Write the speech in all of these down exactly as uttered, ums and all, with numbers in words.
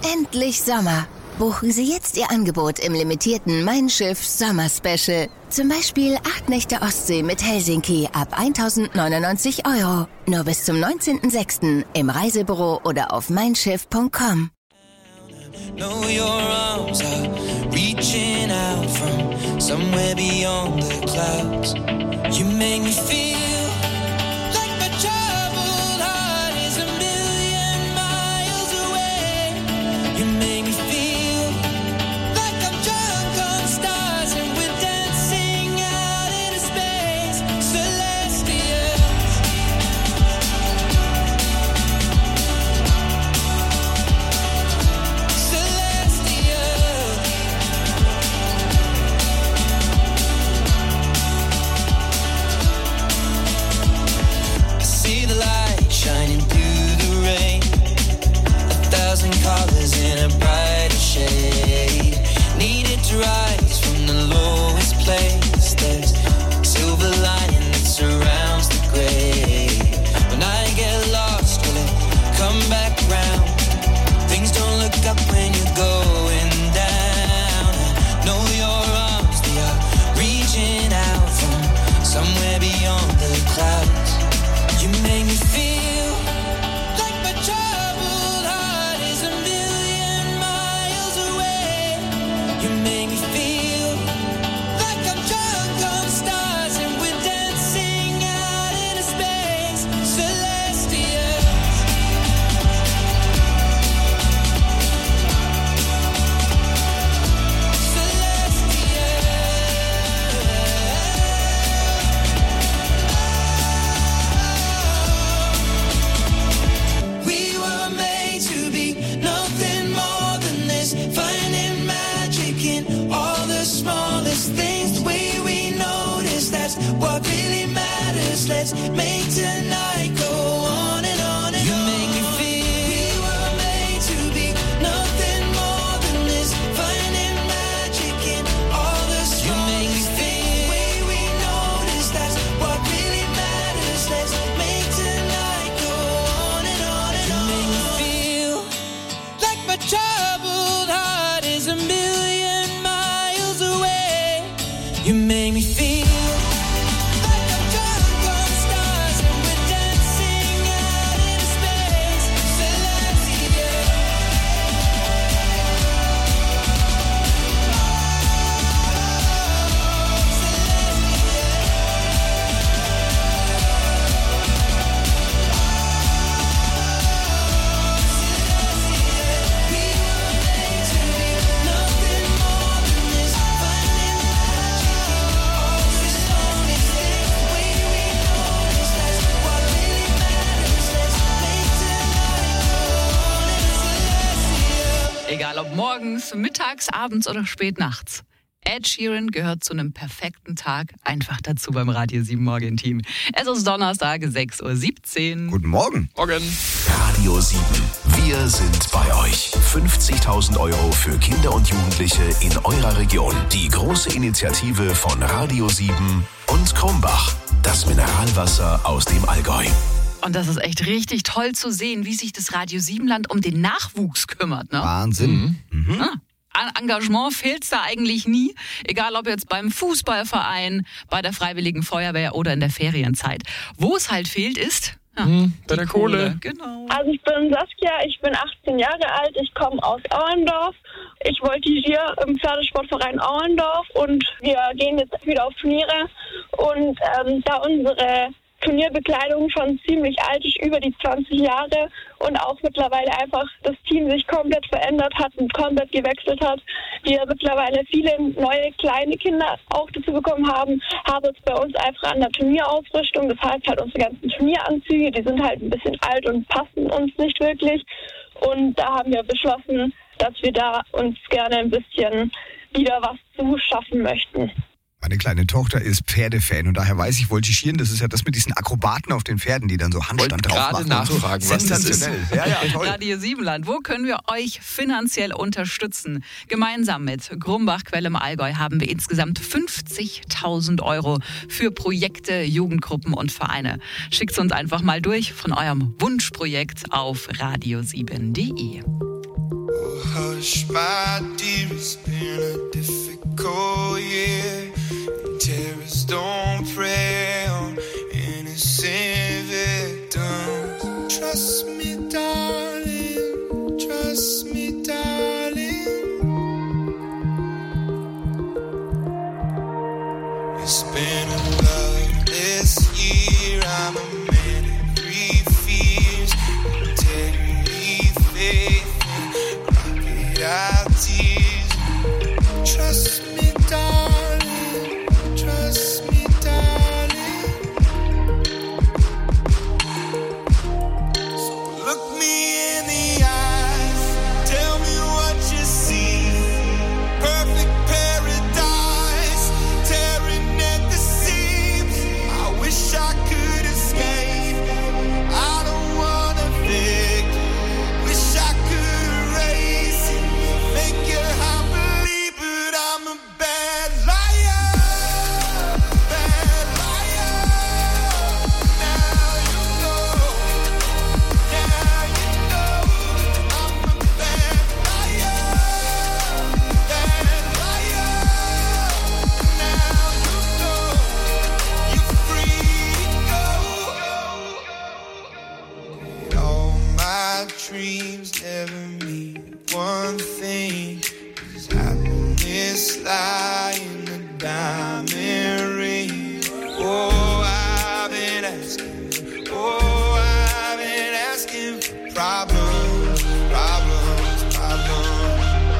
Endlich Sommer. Buchen Sie jetzt Ihr Angebot im limitierten Mein Schiff Sommer Special. Zum Beispiel acht Nächte Ostsee mit Helsinki ab eintausendneunundneunzig Euro. Nur bis zum neunzehnten sechsten im Reisebüro oder auf mein schiff punkt com. Know your arms are reaching out from somewhere beyond the clouds. You make me feel like my troubled heart is a million miles away. You make me feel like I'm drunk on stars and we're dancing out into space. Celestial. Shining through the rain, a thousand colors in a brighter shade. Needed to rise from the lowest place. There's silver lining that surrounds the gray. When I get lost, will it come back round? Things don't look up when you're going down. I know your arms, they are reaching out from somewhere beyond the clouds. You make me feel let's make tonight go on and on and you on. Make me feel we were made to be nothing more than this, finding magic in all the small. You make me feel the way we notice, that's what really matters. Let's make tonight go on and on and you on. You make me feel like my troubled heart is a million miles away. You make me feel Egal ob morgens, mittags, abends oder spät nachts. Ed Sheeran gehört zu einem perfekten Tag einfach dazu beim Radio sieben Morgen-Team. Es ist Donnerstag, sechs Uhr siebzehn. Guten Morgen. Morgen. Radio sieben. Wir sind bei euch. fünfzigtausend Euro für Kinder und Jugendliche in eurer Region. Die große Initiative von Radio sieben und Krumbach. Das Mineralwasser aus dem Allgäu. Und das ist echt richtig toll zu sehen, wie sich das Radio sieben-Land um den Nachwuchs kümmert. Ne? Wahnsinn. Mhm. Mhm. An Engagement fehlt es da eigentlich nie. Egal ob jetzt beim Fußballverein, bei der Freiwilligen Feuerwehr oder in der Ferienzeit. Wo es halt fehlt ist... Ja, mhm, bei der Kohle. Kohle. Genau. Also ich bin Saskia, ich bin achtzehn Jahre alt, ich komme aus Auendorf. Ich voltigiere im Pferdesportverein Auendorf und wir gehen jetzt wieder auf Turniere. Und ähm, da unsere Turnierbekleidung schon ziemlich alt ist, über die zwanzig Jahre und auch mittlerweile einfach das Team sich komplett verändert hat und komplett gewechselt hat. Wir mittlerweile viele neue kleine Kinder auch dazu bekommen haben, haben es bei uns einfach an der Turnierausrüstung. Das heißt halt unsere ganzen Turnieranzüge, die sind halt ein bisschen alt und passen uns nicht wirklich. Und da haben wir beschlossen, dass wir da uns gerne ein bisschen wieder was zu schaffen möchten. Meine kleine Tochter ist Pferdefan und daher weiß ich, voltigieren, das ist ja das mit diesen Akrobaten auf den Pferden, die dann so Handstand drauf machen. Gerade nachfragen, so. was das ist. Ja, ja, toll. Radio sieben-Land, wo können wir euch finanziell unterstützen? Gemeinsam mit Grumbach Quelle im Allgäu haben wir insgesamt fünfzigtausend Euro für Projekte, Jugendgruppen und Vereine. Schickt uns einfach mal durch von eurem Wunschprojekt auf radio sieben punkt de. hush, my dear, it's been a difficult year. And terrorists don't prey on innocent victims. Trust me, darling, trust me, darling. It's been a loveless year. I'm a man of three fears: integrity, faith, and crocodile tears. Trust me, darling, trust me, darling. So look me in the eyes, tell me what you see. Perfect paradise, tearing at the seams. I wish I could escape. I don't wanna think. Wish I could erase it, make your heart believe, but I'm a bad liar, bad liar. Now you know, now you know, I'm a bad liar, bad liar. Now you know, you're free to go. All my dreams never mean one thing. Is happiness lie in the diamond ring? Oh, I've been asking, oh, I've been asking for problems, problems, problems.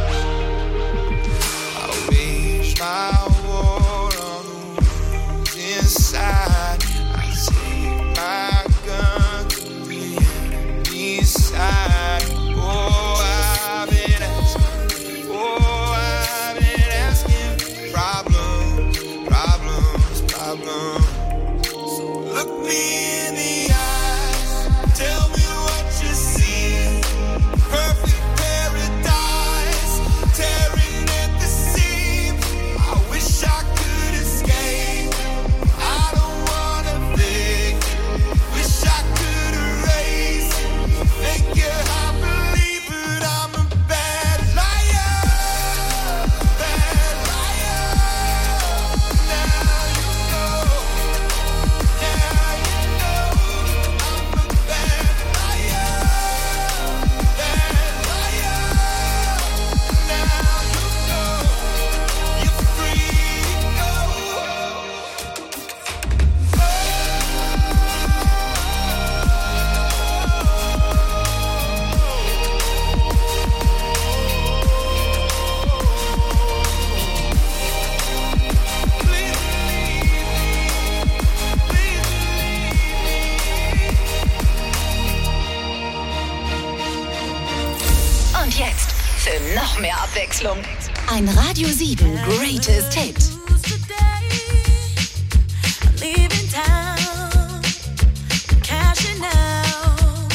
I wage my war on the wounds inside. I take my gun to the enemy's side. Oh, I've been asking, oh, I've been asking for problems, problems, problems. So look me in the eyes, tell me what you see. Perfect paradise, tearing at the seams. I wish I could escape. I don't wanna think. Wish I could erase it, make your heart believe, but I'm a bad liar, bad liar. Now you know, now you know, I'm a bad liar, bad liar. Now you know, you're free to go. Und jetzt für noch mehr Abwechslung ein Radio sieben Greatest Hit. Leaving town, cashing out.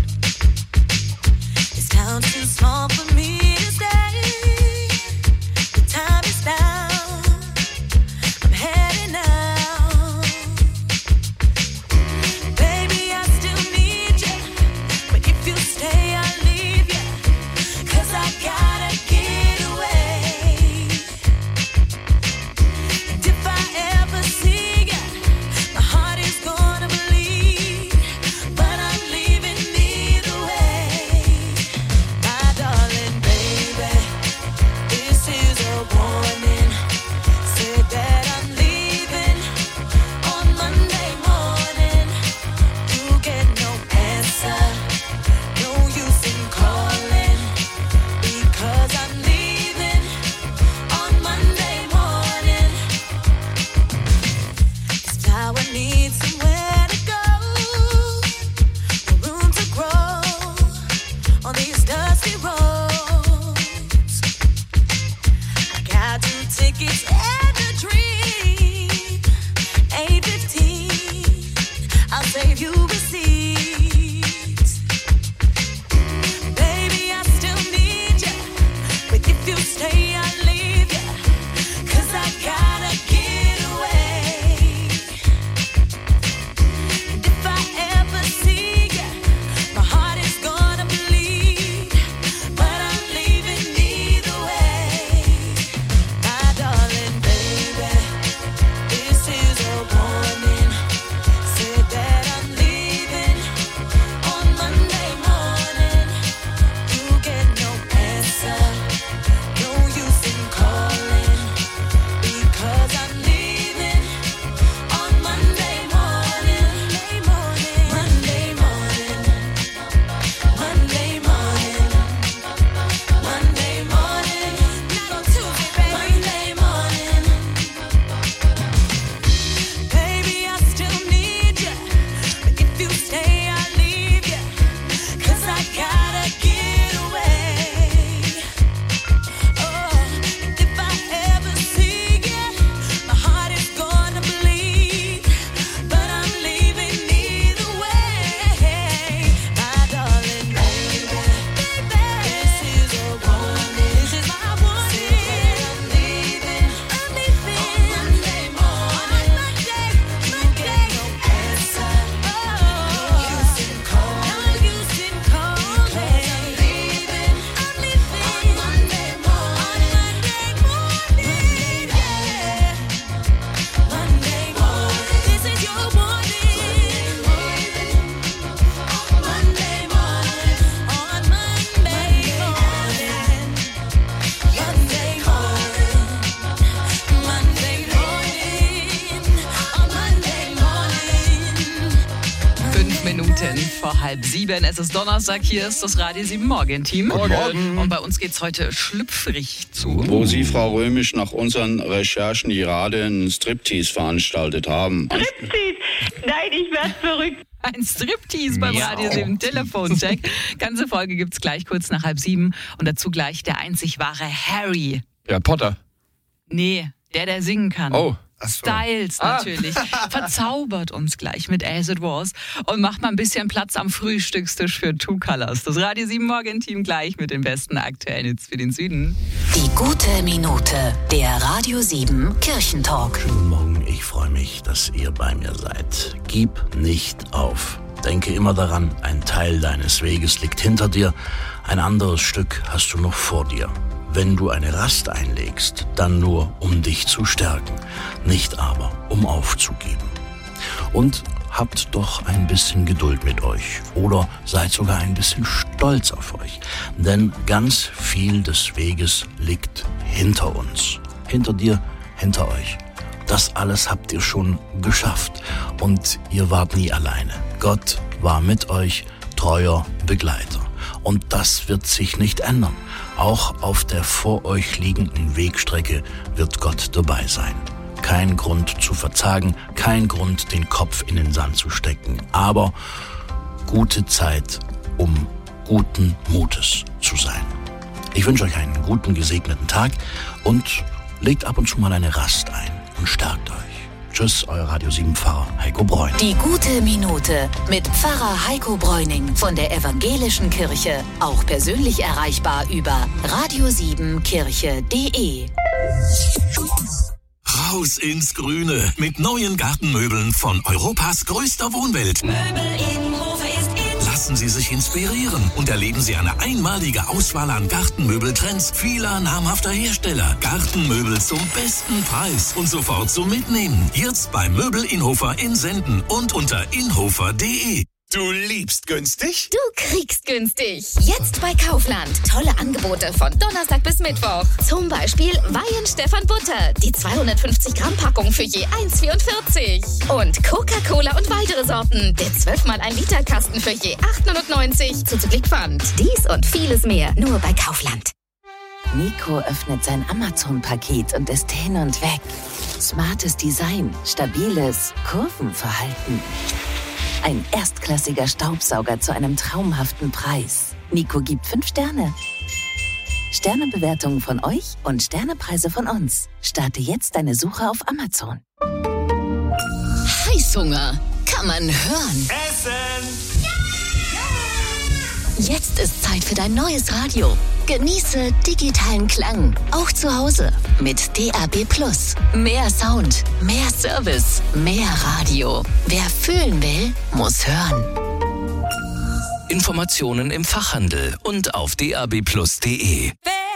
This town's too small for me to stay. The time is now. I'm heading out. Baby, I still need you, but if you stay, I'll leave you. 'Cause I gotta get away. And if I ever see you, my heart is gonna bleed. But I'm leaving either way. My darling, vor halb sieben. Es ist Donnerstag, hier ist das Radio sieben Morgenteam. Morgen. Und bei uns geht's heute schlüpfrig zu. Wo Sie, Frau Römisch, nach unseren Recherchen gerade einen Striptease veranstaltet haben. Striptease? Nein, ich werde verrückt. Ein Striptease beim Miau. Radio sieben Telefoncheck. Ganze Folge gibt's gleich kurz nach halb sieben. Und dazu gleich der einzig wahre Harry. Ja, Potter. Nee, der, der singen kann. Oh. Ach so. Styles natürlich. Verzaubert uns gleich mit As It Was und macht mal ein bisschen Platz am Frühstückstisch für Two Colors. Das Radio sieben Morgenteam gleich mit den besten aktuellen Hits für den Süden. Die gute Minute, der Radio sieben Kirchentalk. Guten Morgen, ich freue mich, dass ihr bei mir seid. Gib nicht auf. Denke immer daran, ein Teil deines Weges liegt hinter dir, ein anderes Stück hast du noch vor dir. Wenn du eine Rast einlegst, dann nur, um dich zu stärken, nicht aber, um aufzugeben. Und habt doch ein bisschen Geduld mit euch oder seid sogar ein bisschen stolz auf euch, denn ganz viel des Weges liegt hinter uns, hinter dir, hinter euch. Das alles habt ihr schon geschafft und ihr wart nie alleine. Gott war mit euch treuer Begleiter. Und das wird sich nicht ändern. Auch auf der vor euch liegenden Wegstrecke wird Gott dabei sein. Kein Grund zu verzagen, kein Grund, den Kopf in den Sand zu stecken. Aber gute Zeit, um guten Mutes zu sein. Ich wünsche euch einen guten, gesegneten Tag und legt ab und zu mal eine Rast ein und stärkt euch. Tschüss, euer Radio sieben Pfarrer Heiko Bräuning. Die gute Minute mit Pfarrer Heiko Bräuning von der Evangelischen Kirche. Auch persönlich erreichbar über radio sieben kirche punkt de. Raus ins Grüne mit neuen Gartenmöbeln von Europas größter Wohnwelt. Möbel-Innenhof ist in. Lassen Sie sich inspirieren und erleben Sie eine einmalige Auswahl an Gartenmöbeltrends vieler namhafter Hersteller. Gartenmöbel zum besten Preis und sofort zum Mitnehmen. Jetzt bei Möbel Innhofer in Senden und unter innhofer punkt de. Du liebst günstig? Du kriegst günstig. Jetzt bei Kaufland. Tolle Angebote von Donnerstag bis Mittwoch. Zum Beispiel Weihenstephan Butter. Die zweihundertfünfzig Gramm Packung für je eins Komma vierundvierzig. Und Coca-Cola und weitere Sorten. Der zwölf mal ein Liter Kasten für je acht neunundneunzig. Zuzüglich Pfand. Dies und vieles mehr nur bei Kaufland. Nico öffnet sein Amazon-Paket und ist hin und weg. Smartes Design, stabiles Kurvenverhalten. Ein erstklassiger Staubsauger zu einem traumhaften Preis. Nico gibt fünf Sterne. Sternebewertungen von euch und Sternepreise von uns. Starte jetzt deine Suche auf Amazon. Heißhunger kann man hören. Essen! Jetzt ist Zeit für dein neues Radio. Genieße digitalen Klang, auch zu Hause. Mit D A B Plus. Mehr Sound, mehr Service, mehr Radio. Wer fühlen will, muss hören. Informationen im Fachhandel und auf d a b plus punkt de.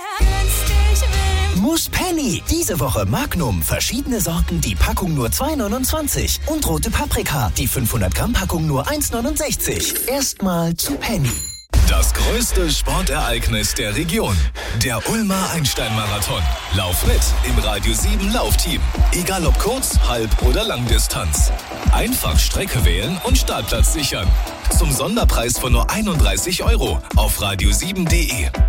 Muss Penny. Diese Woche Magnum. Verschiedene Sorten, die Packung nur zwei neunundzwanzig. Und rote Paprika. Die fünfhundert Gramm Packung nur eins neunundsechzig. Erstmal zu Penny. Das größte Sportereignis der Region. Der Ulmer Einstein-Marathon. Lauf mit im Radio sieben Laufteam. Egal ob Kurz-, Halb- oder Langdistanz. Einfach Strecke wählen und Startplatz sichern. Zum Sonderpreis von nur einunddreißig Euro auf radio sieben punkt de.